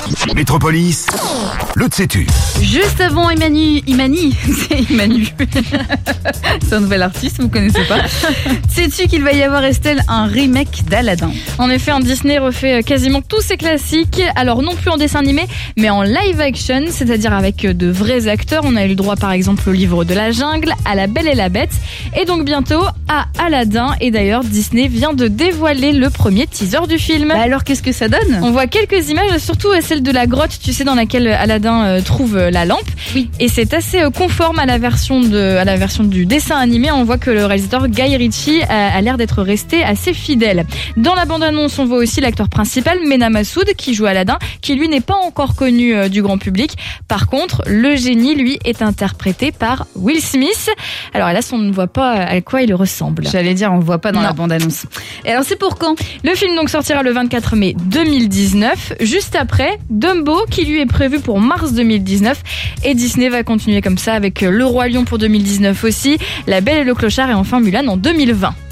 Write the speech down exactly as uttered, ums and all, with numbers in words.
Métropolis, le sais-tu. Juste avant Imani, Imani, c'est Imanu. C'est un nouvel artiste, vous connaissez pas. Sais-tu qu'il va y avoir, Estelle, un remake d'Aladin? En effet, un Disney refait quasiment tous ses classiques, alors non plus en dessin animé, mais en live action, c'est-à-dire avec de vrais acteurs. On a eu le droit par exemple au Livre de la Jungle, à La Belle et la Bête, et donc bientôt à Aladin. Et d'ailleurs, Disney vient de dévoiler le premier teaser du film. Bah alors, qu'est-ce que ça donne? On voit quelques images, surtout celle de la grotte, tu sais, dans laquelle Aladin euh, trouve la lampe. Oui. Et c'est assez euh, conforme à la version de, à la version du dessin animé. On voit que le réalisateur Guy Ritchie a, a l'air d'être resté assez fidèle. Dans la bande-annonce, on voit aussi l'acteur principal, Mena Massoud, qui joue Aladin, qui lui n'est pas encore connu euh, du grand public. Par contre, le génie, lui, est interprété par Will Smith. Alors hélas, on ne voit pas à quoi il ressemble. J'allais dire, on ne voit pas dans Non. la bande-annonce. Et alors, c'est pour quand? Le film donc sortira le vingt-quatre mai deux mille dix-neuf. Juste après, Dumbo, qui lui est prévu pour mars deux mille dix-neuf. Et Disney va continuer comme ça avec Le Roi Lion pour deux mille dix-neuf aussi, La Belle et le Clochard et enfin Mulan en deux mille vingt.